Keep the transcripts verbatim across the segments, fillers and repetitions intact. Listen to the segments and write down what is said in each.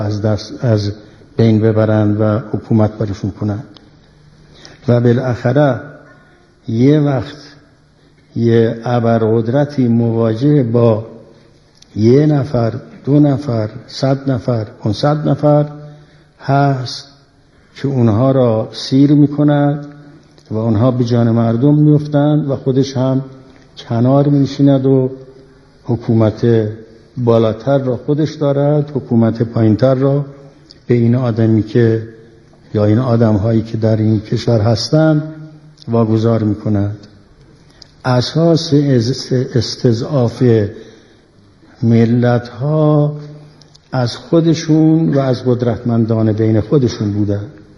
از دست از بین ببرند و حکومت برشون کنند. و بالاخره یه وقت یه ابرقدرتی مواجه با یه نفر، دو نفر، صد نفر، پانصد نفر هست که اونها را سیر میکند و اونها به جان مردم میفتند و خودش هم کنار میشیند و حکومت بالاتر را خودش دارد، حکومت پایینتر را به این آدمی که یا این آدم هایی که در این کشور هستند واگذار میکند. اساس استضعاف ملت ها از خودشون و از قدرتمندان بین خودشون بوده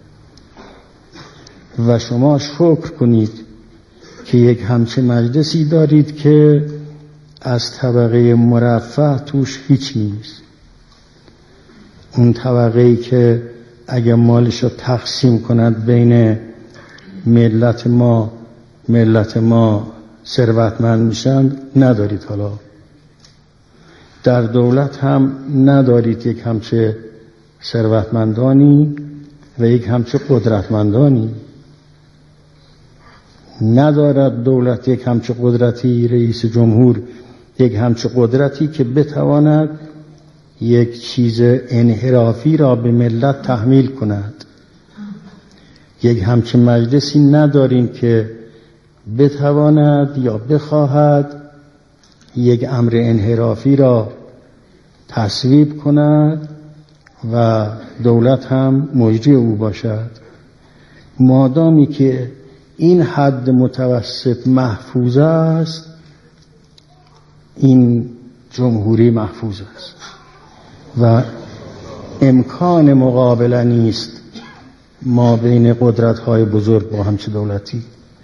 و شما شکر کنید که یک همچه مجلسی دارید که از طبقه مرفه توش هیچ نیست. اون طبقه‌ای که اگه مالش رو تقسیم کند بین ملت ما ملت ما ثروتمند میشن ندارید. حالا در دولت هم ندارید یک همچه ثروتمندانی و یک همچه قدرتمندانی. ندارد دولت یک همچه قدرتی، رئیس جمهور یک همچه قدرتی که بتواند یک چیز انحرافی را به ملت تحمیل کند. یک همچه مجلسی نداریم که بتواند یا بخواهد یک امر انحرافی را تصویب کند و دولت هم مجری او باشد. مادامی که این حد متوسط محفوظ است، این جمهوری محفوظ است و امکان مقابله نیست ما بین قدرت‌های بزرگ با همچه دولتی.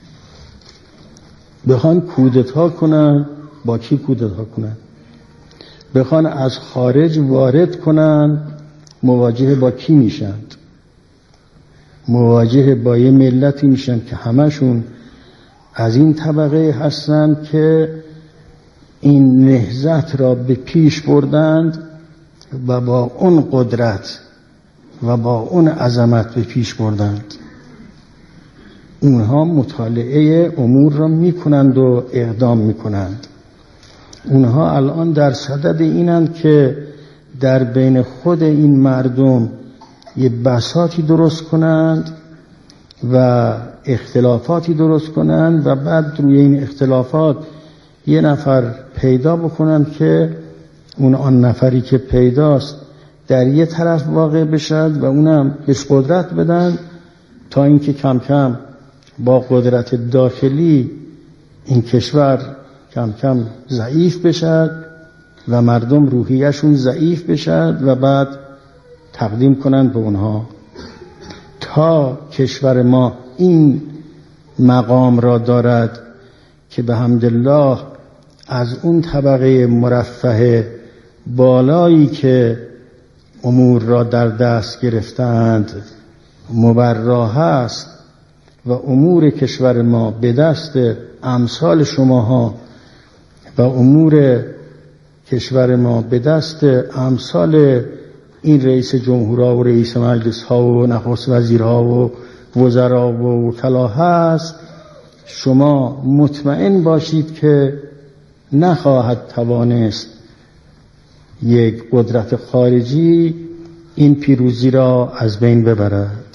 بخوان کودتا کنن، با کی کودتا کنن؟ بخوان از خارج وارد کنن، مواجه با کی میشند؟ مواجه با یه ملتی میشن که همشون از این طبقه هستند که این نهضت را به پیش بردند و با اون قدرت و با اون عظمت به پیش بردند. اونها مطالعه امور را میکنند و اقدام میکنند. اونها الان در صدد اینند که در بین خود این مردم یه بساطی درست کنند و اختلافاتی درست کنند و بعد روی این اختلافات یه نفر پیدا بکنند که اون آن نفری که پیداست در یه طرف واقع بشد و اونم بهش قدرت بدن تا اینکه کم کم با قدرت داخلی این کشور کم کم ضعیف بشد و مردم روحیشون ضعیف بشد و بعد تقدیم کنند به اونها تا کشور ما این مقام را دارد که به حمدالله از اون طبقه مرفه بالایی که امور را در دست گرفتند مبرا هست و امور کشور ما به دست امثال شماها و امور کشور ما به دست امثال این رئیس جمهورها و رئیس مجلس ها و نخست وزیرها و وزرا و وکلا هست. شما مطمئن باشید که نخواهد توانست یک قدرت خارجی این پیروزی را از بین ببرد.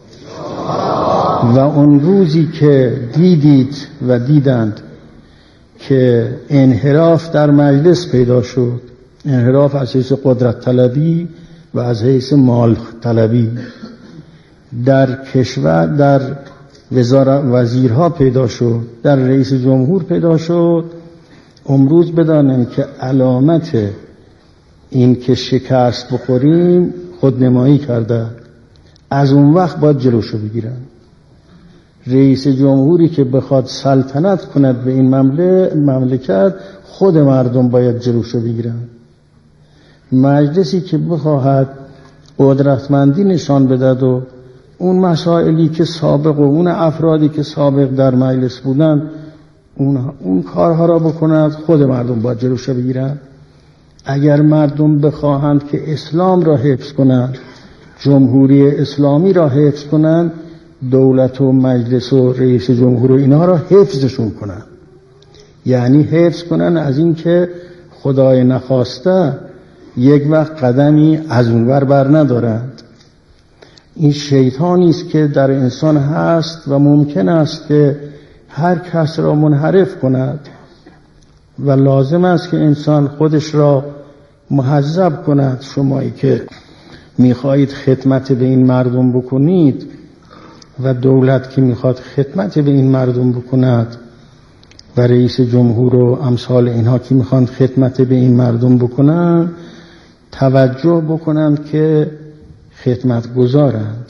و اون روزی که دیدید و دیدند که انحراف در مجلس پیدا شد، انحراف از حیث قدرت طلبی و از حیث مال طلبی در کشور، در وزارت وزیرها پیدا شد، در رئیس جمهور پیدا شد، امروز بدانیم که علامت این که شکست بخوریم خودنمایی کرده. از اون وقت باید جلوشو بگیرن. رئیس جمهوری که بخواد سلطنت کند به این مملکت، خود مردم باید جلوشو بگیرن. مجلسی که بخواهد قدرتمندی نشان بدهد و اون مسائلی که سابق و اون افرادی که سابق در مجلس بودن اون, اون کارها را بکند، خود مردم باید جلوشو بگیرن. اگر مردم بخواهند که اسلام را حفظ کنند، جمهوری اسلامی را حفظ کنند، دولت و مجلس و رئیس جمهور و اینها را حفظشون کنند. یعنی حفظ کنند از این که خدای نخواسته یک وقت قدمی از اونور بر ندارند. این شیطانی است که در انسان هست و ممکن است که هر کس را منحرف کند و لازم است که انسان خودش را مهذب کند. شمایی که میخواهید خدمت به این مردم بکنید و دولت که میخواد خدمت به این مردم بکند و رئیس جمهور و امثال اینها که میخوان خدمت به این مردم بکنند، توجه بکنند که خدمت گذارند.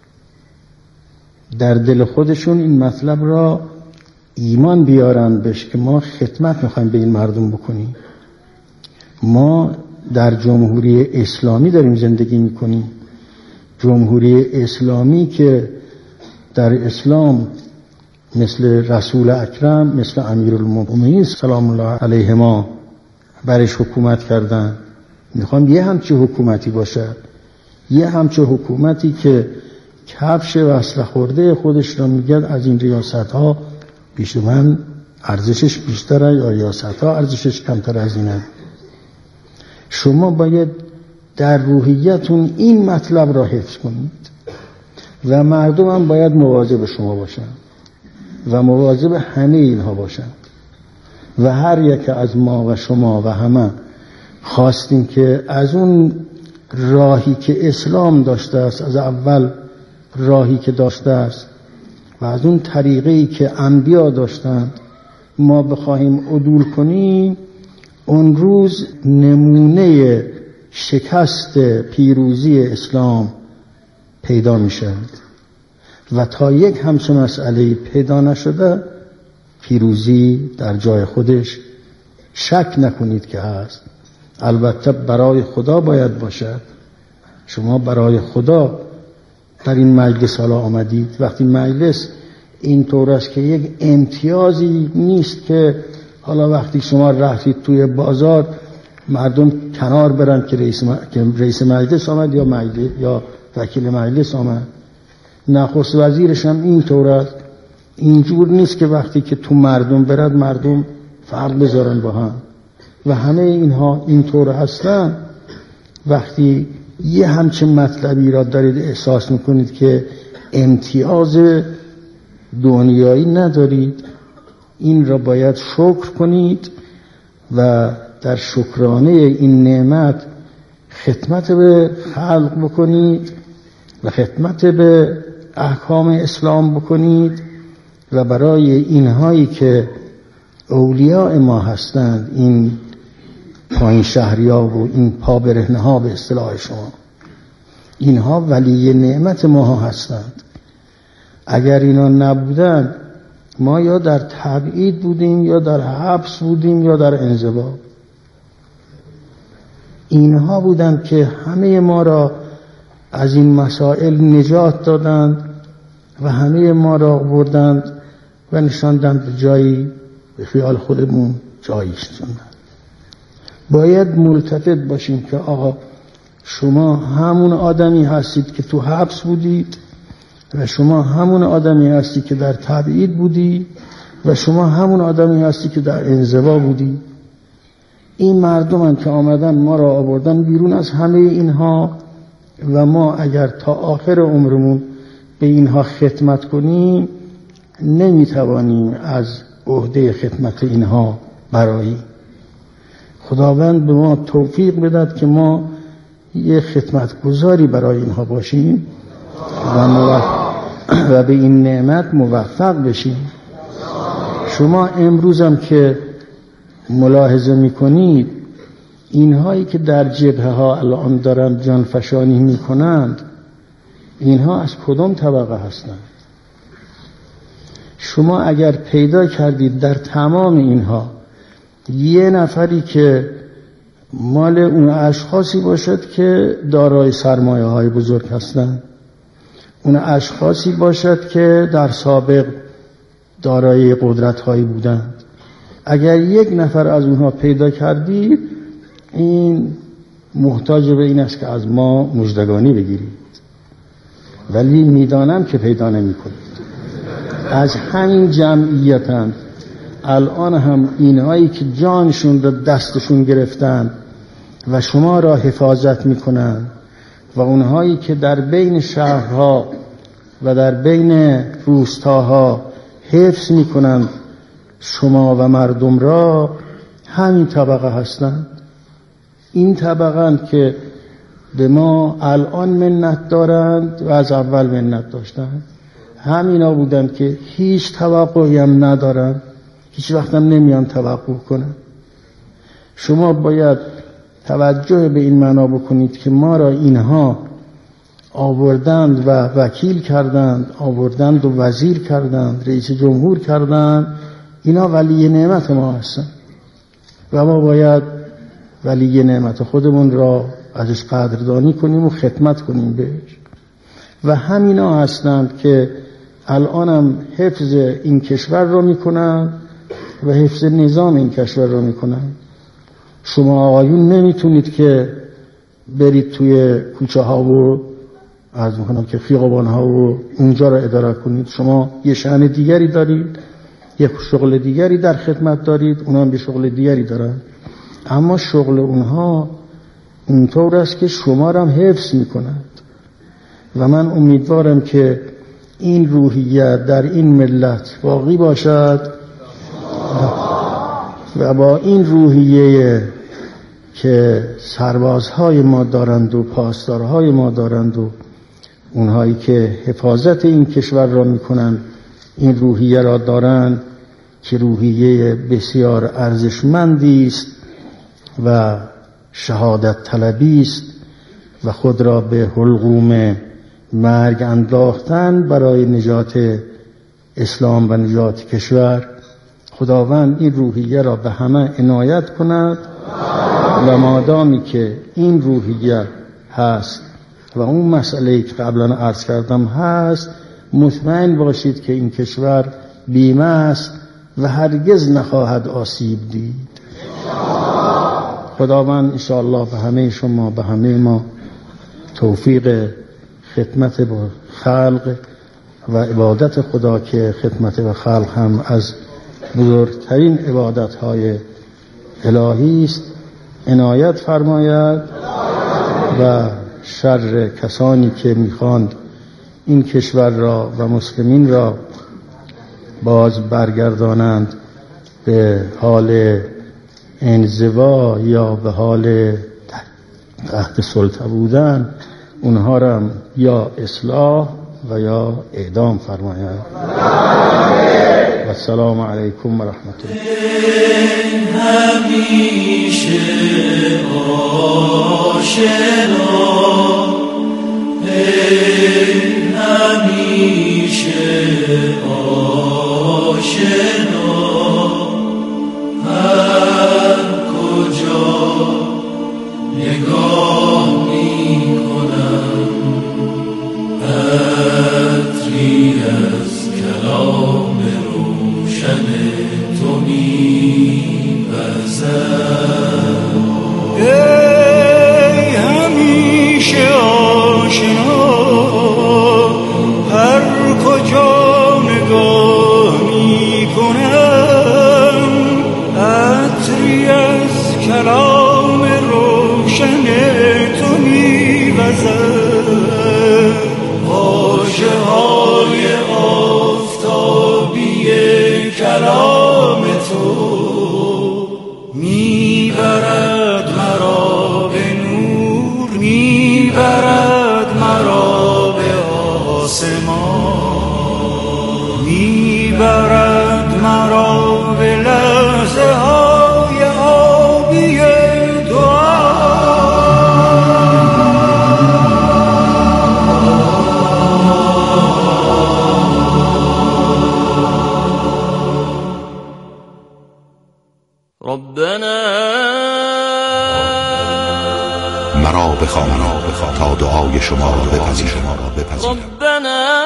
در دل خودشون این مطلب را ایمان بیارند بهش که ما خدمت میخوایم به این مردم بکنیم. ما در جمهوری اسلامی داریم زندگی میکنیم، جمهوری اسلامی که در اسلام مثل رسول اکرم، مثل امیرالمؤمنین سلام الله علیهما برش حکومت کردن. میخوام یه همچه حکومتی باشد، یه همچه حکومتی که کفش وصله خورده خودش را میگد از این ریاست ها پیش من ارزشش بیشتره یا ریاست ها ارزشش کمتر از اینه. شما باید در روحیتون این مطلب را حفظ کنید و مردم هم باید مواظب شما باشن و مواظب همه اینها باشن و هر یک از ما و شما و همه خواستیم که از اون راهی که اسلام داشته است، از اول راهی که داشته است و از اون طریقی که انبیا داشتند ما بخواهیم عدول کنیم، اون روز نمونه شکست پیروزی اسلام پیدا می شود و تا یک همچون مسئله پیدا نشده پیروزی در جای خودش شک نکنید که هست. البته برای خدا باید باشد. شما برای خدا در این مجلس حالا آمدید. وقتی مجلس این طور است که یک امتیازی نیست که حالا وقتی شما رفتید توی بازار مردم کنار برن که رئیس, م... که رئیس مجلس آمد یا مجلس یا وکیل مجلس آمد. نخست وزیرش هم این طور است. اینجور نیست که وقتی که تو مردم برد مردم فرق بذارن با هم و همه اینها این طور هستن. وقتی یه همچین مطلبی را دارید احساس میکنید که امتیاز دنیایی ندارید، این را باید شکر کنید و در شکرانه این نعمت خدمت به خلق بکنید و خدمت به احکام اسلام بکنید و برای اینهایی که اولیاء ما هستند، این پایین شهریا و این پا برهنه ها به اصطلاح شما، اینها ولی نعمت ما هستند. اگر اینا نبودن ما یا در تبعید بودیم یا در حبس بودیم یا در انزوا. اینها بودند که همه ما را از این مسائل نجات دادند و همه ما را بردند و نشاندند به جایی به خیال خودمون جایی شدند. باید ملتفت باشیم که آقا شما همون آدمی هستید که تو حبس بودید و شما همون آدمی هستی که در تبعید بودی و شما همون آدمی هستی که در انزوا بودی. این مردم هم که آمدن ما را آوردن بیرون از همه اینها و ما اگر تا آخر عمرمون به اینها خدمت کنیم نمیتوانیم از عهده خدمت اینها براییم. خداوند به ما توفیق بدهد که ما یه خدمتگزاری برای اینها باشیم و, موفق و به این نعمت موفق بشیم. شما امروز هم که ملاحظه میکنید اینهایی که در جبهه ها الان دارن جانفشانی میکنند اینها از کدام طبقه هستند؟ شما اگر پیدا کردید در تمام اینها یه نفری که مال اون اشخاصی باشد که دارای سرمایه های بزرگ هستند، اون اشخاصی باشد که در سابق دارای قدرت هایی بودند، اگر یک نفر از اونها پیدا کردید این محتاج به این است که از ما مژدگانی بگیرید، ولی میدانم که پیدا نمی کنید. از همین جمعیتند الان هم اینهایی که جانشون را دستشون گرفتن و شما را حفاظت میکنن و اونهایی که در بین شهرها و در بین روستاها حفظ میکنند شما و مردم را، همین طبقه هستند. این طبقه که به ما الان منت دارند و از اول منت داشتند. همینا بودند که هیچ توقعی هم ندارند، هیچ وقت هم نمیان توقع کنند. شما باید توجه به این معنا بکنید که ما را اینها آوردند و وکیل کردند، آوردند و وزیر کردند، رئیس جمهور کردند. اینا ولی نعمت ما هستند و ما باید ولی نعمت خودمون را ازش قدردانی کنیم و خدمت کنیم بهش. و همینا هستند که الانم حفظ این کشور را میکنن و حفظ نظام این کشور را میکنن. شما آقایون نمیتونید که برید توی کوچه ها و عرض میکنم که خیابان ها و اونجا را اداره کنید. شما یه شأن دیگری دارید، یه شغل دیگری در خدمت دارید، اونا هم یه شغل دیگری دارن. اما شغل اونها اونطور است که شما را هم حفظ میکنند و من امیدوارم که این روحیت در این ملت باقی باشد و با این روحیه که سربازهای ما دارند و پاسدارهای ما دارند و اونهایی که حفاظت این کشور را میکنند این روحیه را دارند که روحیه بسیار ارزشمندی است و شهادت طلبی است و خود را به حلقوم مرگ انداختن برای نجات اسلام و نجات کشور. خداوند این روحیه را به همه عنایت کند و مادامی که این روحیه هست و اون مسئله‌ای که قبلا عرض کردم هست، مطمئن باشید که این کشور بیمه است و هرگز نخواهد آسیب دید. خداوند انشاءالله به همه شما، به همه ما توفیق خدمت با خلق و عبادت خدا که خدمت به خلق هم از بزرگترین عبادت‌های الهی است عنایت فرماید و شر کسانی که میخواند این کشور را و مسلمین را باز برگردانند به حال انزوا یا به حال تحت سلطه بودن، اونها را یا اصلاح و یا اعدام فرماید. و السلام علیکم و رحمت الله. همیشه آشنا، همیشه آشنا، هر کجا نگاه می کنم عطری از کلام روشن تو می وزد. ای همیشه آشنا، هر کجا نگاه می کنم عطری از کلام روشن تو می وزد. واژه های آفتابی کلام تو میبرد مرا به نور، میبرد مرا به آسمان، میبرد مرا به لحظه های آبی دعا. ربنا مرا بخوان تا دعای شما را بپذیرم. ربنا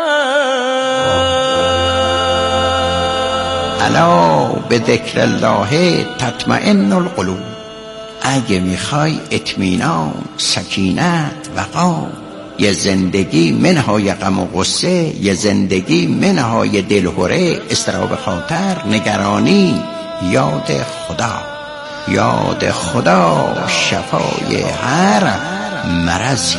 الا به ذکر الله تطمئن القلوب. اگه میخوای اطمینان، سکینت، وقار، یه زندگی منهای غم و غصه، یه زندگی منهای دلهره، اضطراب خاطر، نگرانی، یاد خدا. یاد خدا شفای هر مرضی.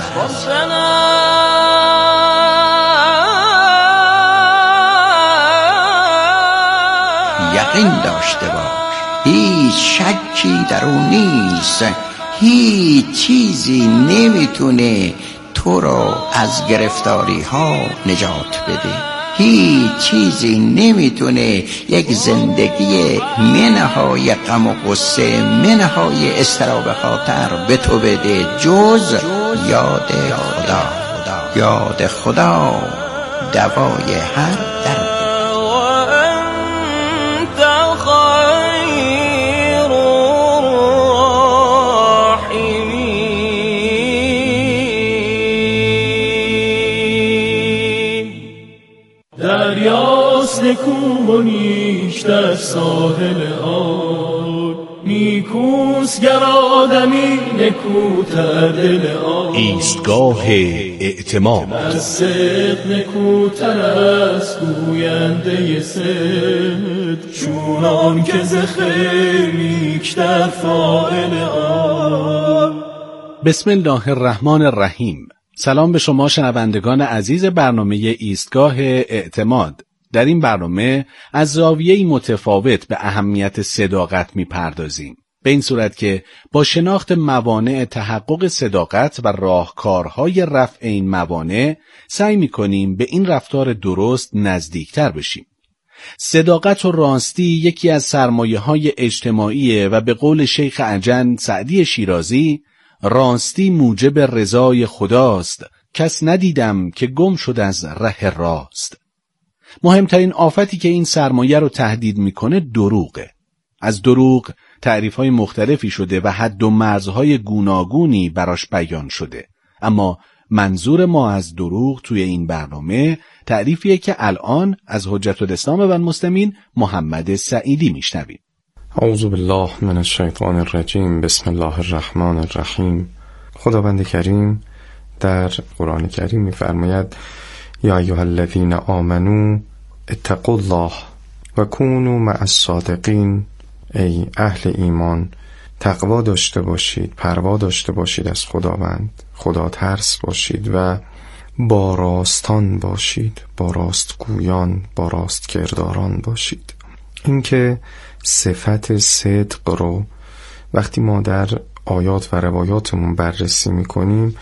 یقین داشته باش هیچ شکی در اون نیست، هیچ چیزی نمیتونه تو رو از گرفتاری ها نجات بده، هیچ چیزی نمیتونه یک زندگی منهای غم و غصه، منهای اضطراب خاطر به تو بده جز یاد خدا. یاد خدا دوای هر درد. دریاست نکو و نیش در ساحل آن، نیکوست گر آدمی نکوتر دل آن. ایستگاه اعتماد از صدق نکوتر است گوینده صدق، چونان که ز خیر نیکتر فاعل آن. بسم الله الرحمن الرحیم. سلام به شما شنوندگان عزیز برنامه ایستگاه اعتماد. در این برنامه از زاویه‌ای متفاوت به اهمیت صداقت می‌پردازیم، به این صورت که با شناخت موانع تحقق صداقت و راهکارهای رفع این موانع سعی می‌کنیم به این رفتار درست نزدیکتر بشیم. صداقت و راستی یکی از سرمایه‌های اجتماعی و به قول شیخ عجن سعدی شیرازی، راستی موجب رضای خداست، کس ندیدم که گم شد از ره راست. مهمترین آفتی که این سرمایه رو تهدید میکنه دروغه. از دروغ تعریف‌های مختلفی شده و حد و مرزهای گوناگونی براش بیان شده، اما منظور ما از دروغ توی این برنامه تعریفیه که الان از حجت الاسلام و المسلمین محمد سعیدی میشنویم. اعوذ بالله من الشیطان الرجیم. بسم الله الرحمن الرحیم. خداوند کریم در قرآن کریم می‌فرماید یا ایها الذین آمنو اتقوا الله و کونوا مع الصادقین. ای اهل ایمان تقوا داشته باشید، پروا داشته باشید از خداوند، خدا ترس باشید و با راستان باشید، با راستگویان، با راست کرداران باشید. اینکه صفت صدق رو وقتی ما در آیات و روایاتمون بررسی میکنیم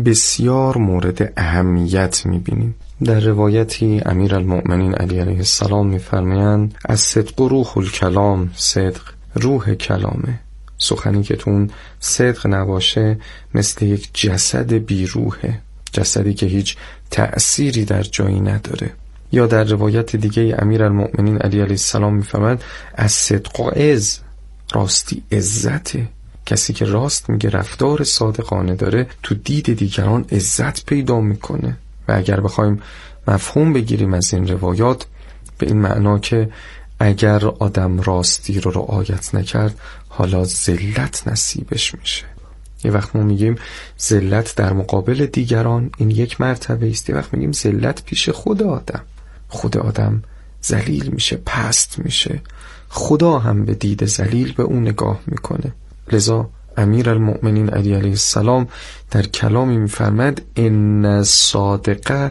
بسیار مورد اهمیت میبینیم. در روایتی امیرالمؤمنین علی علیه السلام میفرمایند از صدق روح الکلام، صدق روح کلامه. سخنی که تون صدق نباشه مثل یک جسد بی روحه، جسدی که هیچ تأثیری در جایی نداره. یا در روایت دیگه امیرالمؤمنین علی علیه السلام میفرماید از صدق و عز، راستی عزته. کسی که راست میگه، رفتار صادقانه داره، تو دید دیگران عزت پیدا میکنه. و اگر بخوایم مفهوم بگیریم از این روایات به این معنا که اگر آدم راستی رو رعایت نکرد حالا ذلت نصیبش میشه. یه وقت ما میگیم ذلت در مقابل دیگران، این یک مرتبه است. یه وقت میگیم ذلت پیش خود آدم، خود آدم ذلیل میشه، پست میشه، خدا هم به دید ذلیل به اون نگاه میکنه. لذا امیرالمؤمنین علی علیه السلام در کلامی میفرماد ان الصادق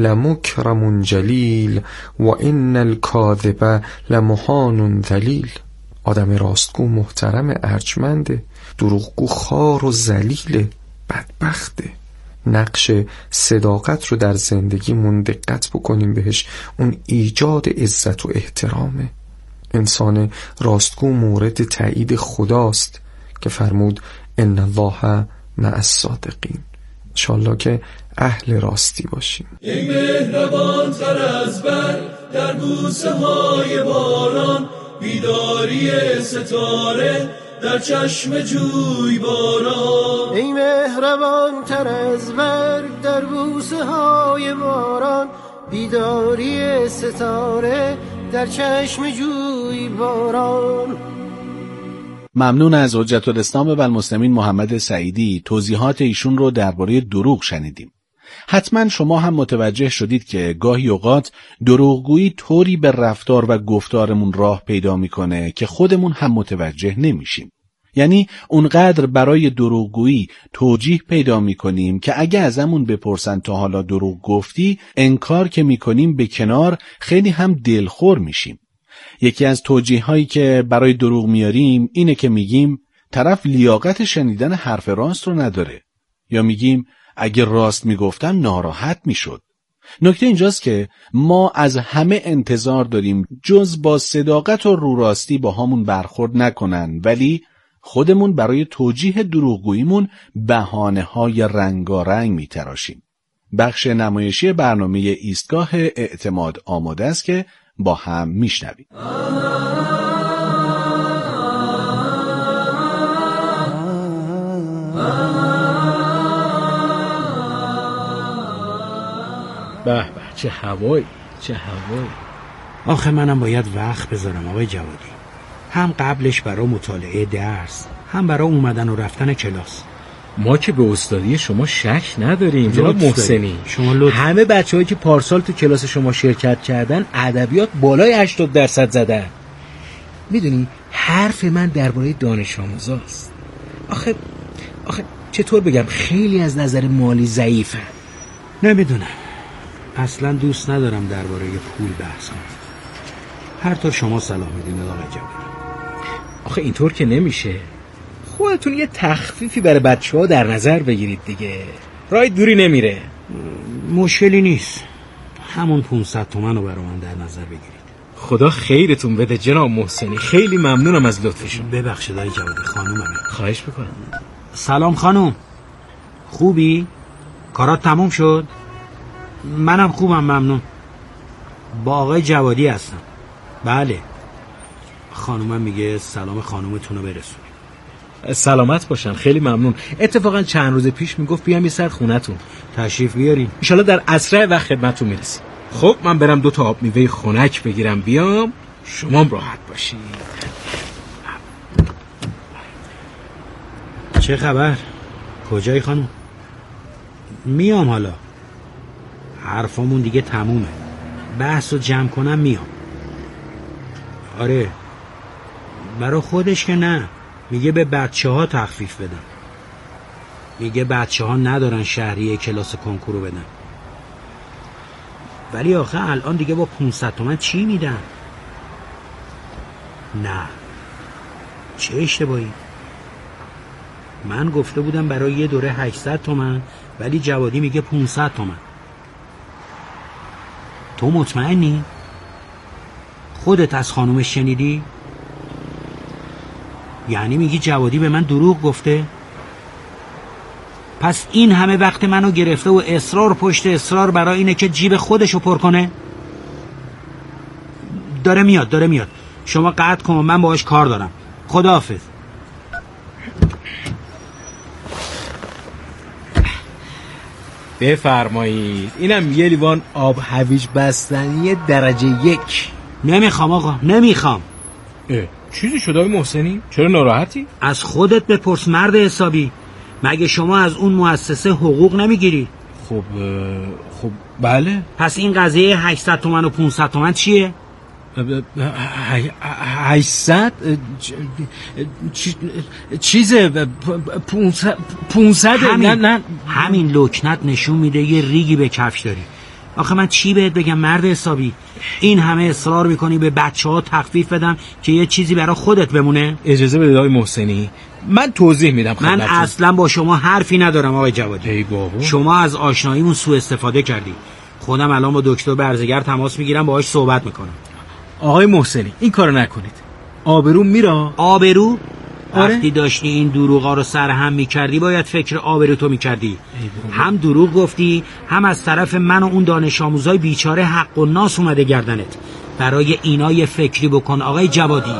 لمکرم جلیل و ان الکاذب لمهان ذلیل. آدم راستگو محترم، ارجمنده، دروغگو خار و ذلیل، بدبخته. نقش صداقت رو در زندگیمون دقت بکنیم بهش، اون ایجاد عزت و احترامه. انسان راستگو مورد تایید خداست که فرمود ان الله مع الصادقین. انشالله که اهل راستی باشیم. ای مهربان تر از برق در بوسه های باران، بیداری ستاره در چشم جوی باران. ای مهربان تر از برق در بوسه های باران، بیداری ستاره در چشم جوی باران. ممنون از حجت الاسلام و المسلمین محمد سعیدی. توضیحات ایشون رو درباره دروغ شنیدیم. حتما شما هم متوجه شدید که گاهی اوقات دروغگویی طوری به رفتار و گفتارمون راه پیدا میکنه که خودمون هم متوجه نمیشیم. یعنی اونقدر برای دروغگویی توجیه پیدا میکنیم که اگه ازمون بپرسن تا حالا دروغ گفتی، انکار که میکنیم به کنار، خیلی هم دلخور میشیم. یکی از توجیه هایی که برای دروغ میاریم اینه که میگیم طرف لیاقت شنیدن حرف راست رو نداره، یا میگیم اگه راست میگفتم ناراحت میشد. نکته اینجاست که ما از همه انتظار داریم جز با صداقت و رو راستی با همون برخورد نکنن، ولی خودمون برای توجیه دروغگوییمون بهانه‌های رنگارنگ میتراشیم. بخش نمایشی برنامه ایستگاه اعتماد آماده است که با هم میشنویم. به به، چه هوایی، چه هوایی. آخه منم باید وقت بذارم آقای جوادی، هم قبلش برای مطالعه درس، هم برای اومدن و رفتن کلاس. ما که به استادی شما شک نداریم جناب محسنی. شما لطف. همه بچه‌هایی که پارسال تو کلاس شما شرکت کردن ادبیات بالای هشتاد درصد زدن. میدونی حرف من درباره دانش آموزاست. آخه آخه چطور بگم، خیلی از نظر مالی ضعیفن. نمیدونم، اصلا دوست ندارم درباره پول بحث کنم. هر طور شما صلاح میدونید آقای جوادی. آخه اینطور که نمیشه. خودتون یه تخفیفی برای بچه‌ها در نظر بگیرید دیگه. راه دوری نمیره. مشکلی نیست، همون پانصد تومن رو برای من در نظر بگیرید. خدا خیرتون بده جناب محسنی، خیلی ممنونم از لطفشون. ببخشید آقای جوادی، خانومم. خواهش میکنم. سلام خانوم، خوبی؟ کارات تموم شد؟ منم خوبم ممنون. با آقای جوادی هستم. بله. خانومم میگه سلام خانومتون رو برسون. سلامت باشن، خیلی ممنون. اتفاقا چند روز پیش میگفت بیام یه سر خونتون. تشریف بیارین، ان شاءالله در اسرع وقت خدمتتون میرسیم. خب من برم دو تا آب میوه خنک بگیرم بیام، شما راحت باشید. چه خبر؟ کجایی خانم؟ میام حالا، حرفامون دیگه تمومه، بحث رو جمع کنم میام. آره برای خودش که نه، میگه به بچه ها تخفیف بدن. میگه بچه ها ندارن شهریه کلاس کنکورو بدن. ولی آخه الان دیگه با پانصد تومن چی میدن؟ نه، چه اشتباهی. من گفته بودم برای یه دوره هشتصد تومن، ولی جوادی میگه پانصد تومن. تو مطمئنی؟ خودت از خانومش شنیدی؟ یعنی میگی جوادی به من دروغ گفته؟ پس این همه وقت منو گرفته و اصرار پشت اصرار برای اینه که جیب خودشو پر کنه؟ داره میاد داره میاد شما قطع کن، من باهاش کار دارم. خداحافظ. بفرمایید، اینم یه لیوان آب هویج بستنی درجه یک. نمیخوام آقا، نمیخوام. اه چیزی شده آقای محسنی؟ چرا ناراحتی؟ از خودت بپرس مرد حسابی، مگه شما از اون مؤسسه حقوق نمیگیری؟ خب خب بله. پس این قضیه هشتصد تومن و پانصد تومن چیه؟ هشتصد چیزه پونصد. نه نه همین لکنت نشون میده یه ریگی به کفش داری. آخه من چی بهت بگم مرد حسابی؟ این همه اصرار میکنی به بچه ها تخفیف بدم که یه چیزی برای خودت بمونه؟ اجازه بده آقای محسنی من توضیح میدم خدمتتون. من اصلا با شما حرفی ندارم آقای جوادی. ای بابا، شما از آشناییمون سوء استفاده کردی. خودم الان با دکتر برزگر تماس میگیرم، باهاش صحبت میکنم. آقای محسنی این کارو نکنید، آبرو میره. آبرو؟ آره؟ وقتی داشتی این دروغا رو سرهم میکردی باید فکر آبرو تو میکردی. هم دروغ گفتی، هم از طرف من و اون دانش آموزای بیچاره حق و ناس اومده گردنت. برای اینا یه فکری بکن آقای جوادی.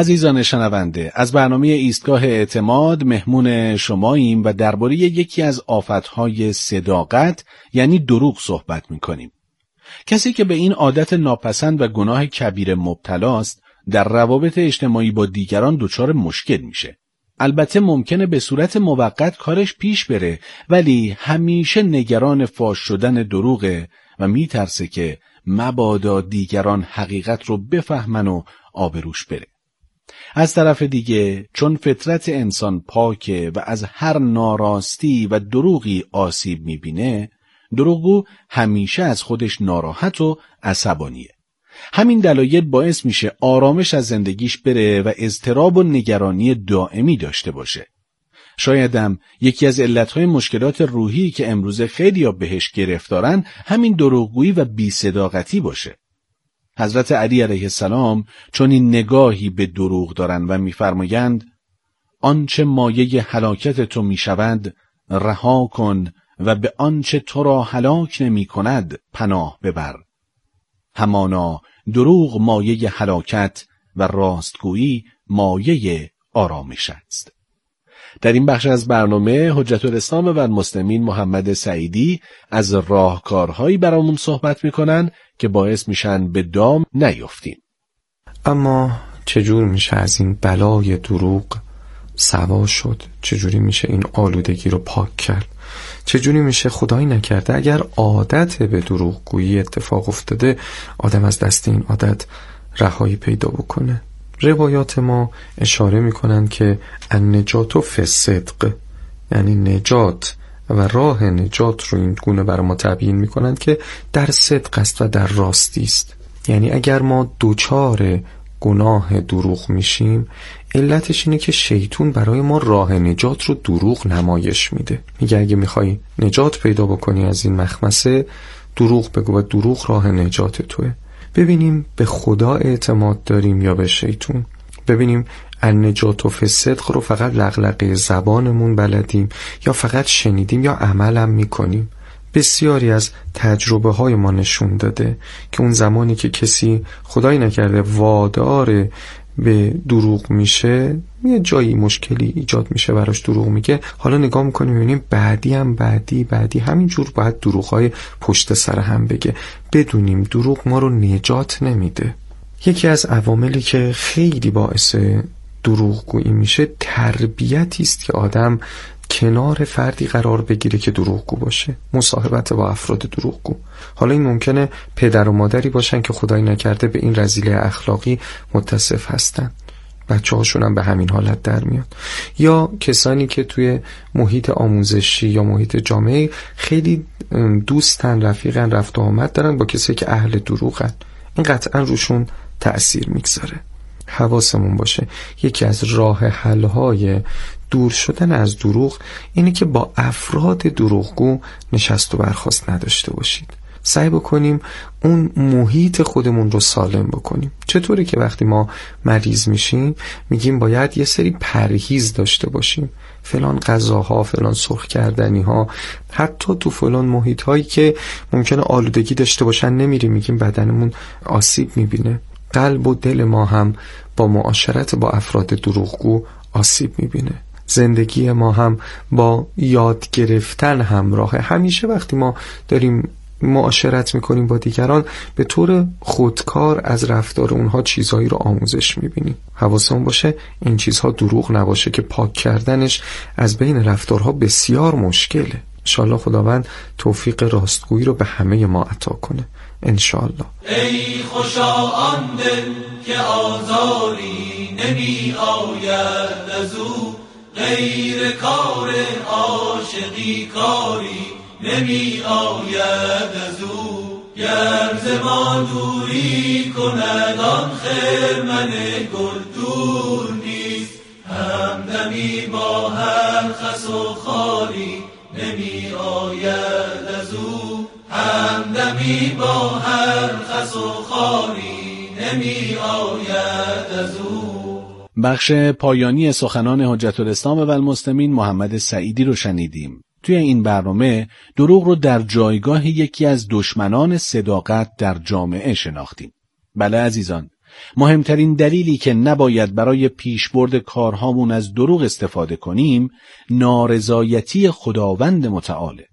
عزیزان شنونده، از برنامه ایستگاه اعتماد مهمون شماییم و درباره یکی از آفتهای صداقت یعنی دروغ صحبت می‌کنیم. کسی که به این عادت ناپسند و گناه کبیر مبتلاست در روابط اجتماعی با دیگران دچار مشکل میشه. البته ممکنه به صورت موقت کارش پیش بره، ولی همیشه نگران فاش شدن دروغه و میترسه که مبادا دیگران حقیقت رو بفهمن و آبروش بره. از طرف دیگه چون فطرت انسان پاکه و از هر ناراستی و دروغی آسیب میبینه، دروغگو همیشه از خودش ناراحت و عصبانیه. همین دلایل باعث میشه آرامش از زندگیش بره و اضطراب و نگرانی دائمی داشته باشه. شایدم یکی از علتهای مشکلات روحی که امروزه خیلی‌ها بهش گرفتارن همین دروغگویی و بی‌صداقتی باشه. حضرت علی علیه السلام چون این نگاهی به دروغ دارن و می‌فرمایند آنچه مایه هلاکت تو می‌شود رها کن و به آنچه تو را هلاک نمی‌کند پناه ببر. همانا دروغ مایه هلاکت و راستگویی مایه آرامش است. در این بخش از برنامه حجت الاسلام و المسلمین محمد سعیدی از راهکارهایی برامون صحبت میکنن که باعث میشن به دام نیفتیم. اما چجور میشه از این بلای دروغ سوا شد؟ چجوری میشه این آلودگی رو پاک کرد؟ چجوری میشه خدایی نکرده اگر عادت به دروغگویی اتفاق افتاده آدم از دست این عادت رهایی پیدا بکنه؟ روایات ما اشاره میکنن که النجات فی الصدق، یعنی نجات و راه نجات رو این گونه برای ما تبیین میکنن که در صدق است و در راستی است. یعنی اگر ما دوچار گناه دروغ میشیم، علتش اینه که شیطون برای ما راه نجات رو دروغ نمایش میده. میگه اگه میخوای نجات پیدا بکنی از این مخمسه، دروغ بگو و دروغ راه نجات توه. ببینیم به خدا اعتماد داریم یا به شیطون. ببینیم النجات فی الصدق رو فقط لغلقه زبانمون بلدیم یا فقط شنیدیم یا عملم میکنیم. بسیاری از تجربه های ما نشون داده که اون زمانی که کسی خدایی نکرده وادار به دروغ میشه، یه جایی مشکلی ایجاد میشه براش دروغ میگه، حالا نگاه میکنیم میبینیم بعدی هم بعدی بعدی همینجور باید دروغهای پشت سر هم بگه. بدونیم دروغ ما رو نجات نمیده. یکی از عواملی که خیلی باعث دروغگویی میشه تربیتی است که آدم کنار فردی قرار بگیره که دروغگو باشه، مصاحبت با افراد دروغگو. حالا این ممکنه پدر و مادری باشن که خدایی نکرده به این رذیله اخلاقی متصف هستن، بچه هاشون هم به همین حالت در میاد، یا کسانی که توی محیط آموزشی یا محیط جامعه خیلی دوستن، رفیقن، رفت و آمد دارن با کسی که اهل دروغن. این قطعا روشون تأثیر میگذاره. حواسمون باشه یکی از راه حل‌های دور شدن از دروغ اینه که با افراد دروغگو نشست و برخاست نداشته باشید. سعی بکنیم اون محیط خودمون رو سالم بکنیم. چطوری که وقتی ما مریض میشیم میگیم باید یه سری پرهیز داشته باشیم، فلان غذاها، فلان سرخ کردنی ها، حتی تو فلان محیط هایی که ممکنه آلودگی داشته باشن نمیریم، میگیم بدنمون آسیب میبینه. قلب و دل ما هم با معاشرت با افراد دروغگو آسیب میبینه. زندگی ما هم با یاد گرفتن همراهه. همیشه وقتی ما داریم معاشرت میکنیم با دیگران به طور خودکار از رفتار اونها چیزهایی رو آموزش میبینیم. حواسمون باشه این چیزها دروغ نباشه که پاک کردنش از بین رفتارها بسیار مشکله. انشاءالله خداوند توفیق راستگویی رو به همه ما عطا کنه انشاءالله. ای خوشا آن دل که آزاری نمی آید از او، غیر کار عاشقی کاری نمی آید از او. گر ز ما دوری کند آن خرمن گل دور نیست، همدمی با هر خس و خاری نمی آید از او. همدمی با هر خس و خاری نمی آید از او. بخش پایانی سخنان حجت الاسلام و المسلمین محمد سعیدی رو شنیدیم. توی این برنامه دروغ رو در جایگاه یکی از دشمنان صداقت در جامعه شناختیم. بله عزیزان، مهمترین دلیلی که نباید برای پیشبرد کارهامون از دروغ استفاده کنیم، نارضایتی خداوند متعاله.